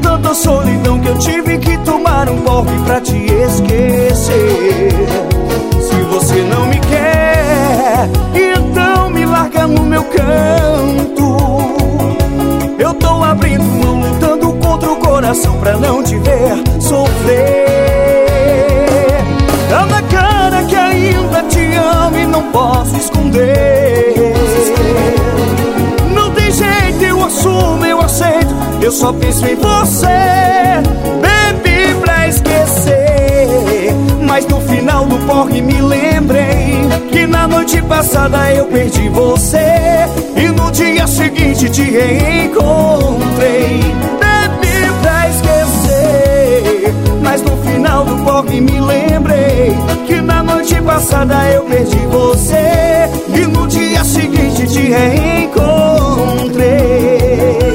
tanta solidão que eu tive que tomar um porre pra te esquecer. Se você não me quer, então me larga no meu canto. Eu tô abrindo mão, lutando contra o coração pra não te ver sofrer. Tá na cara que ainda te amo e não posso esconder. Não tem jeito, eu assumo, eu aceito. Eu só penso em você, bebi pra esquecer. Mas no final do porre me lembrei que na noite passada eu perdi você e no dia seguinte te reencontrei. Bebi pra esquecer. Mas no final do porre me lembrei que na noite passada eu perdi você e no dia seguinte te reencontrei.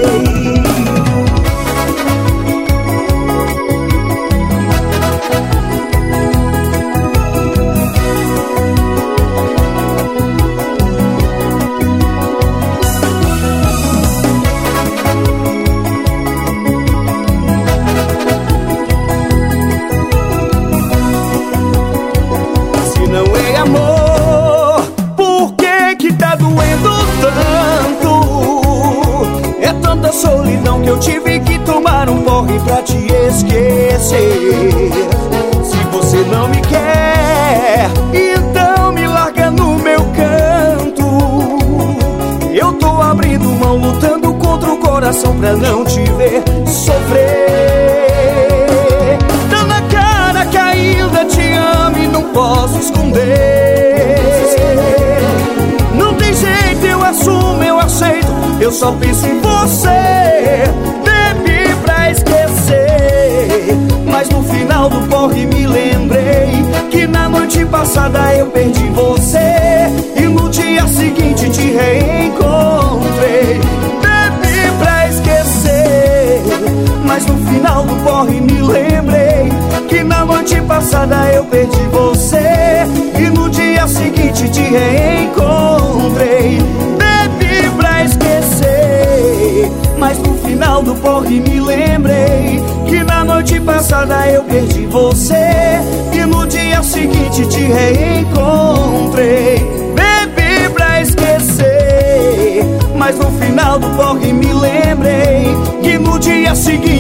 Solidão que eu tive que tomar um porre pra te esquecer. Se você não me quer, então me larga no meu canto. Eu tô abrindo mão, lutando contra o coração pra não te ver sofrer. Tá na cara que ainda te amo e não posso esconder. Não tem jeito, eu assumo, eu aceito. Eu só penso em você, bebi pra esquecer. Mas no final do porre me lembrei que na noite passada eu perdi você e no dia seguinte te reencontrei. Bebi pra esquecer. Mas no final do porre me lembrei que na noite passada eu perdi você e no dia seguinte te reencontrei. Bebi pra esquecer. Mas no final do porre me lembrei que na noite passada eu perdi você e no dia seguinte te reencontrei. Bebi pra esquecer. Mas no final do porre me lembrei que no dia seguinte